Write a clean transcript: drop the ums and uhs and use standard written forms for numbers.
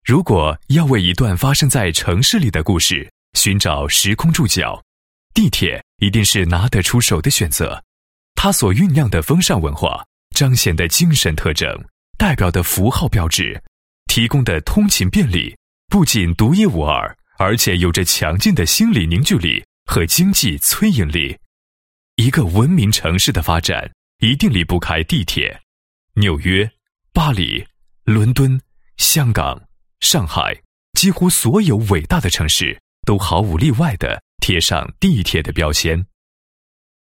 如果要为一段发生在城市里的故事寻找时空注脚，地铁一定是拿得出手的选择。它所酝酿的风尚文化，彰显的精神特征，代表的符号标志，提供的通勤便利，不仅独一无二，而且有着强劲的心理凝聚力和经济催引力。一个文明城市的发展一定离不开地铁。纽约、巴黎、伦敦、香港、上海，几乎所有伟大的城市都毫无例外地贴上地铁的标签。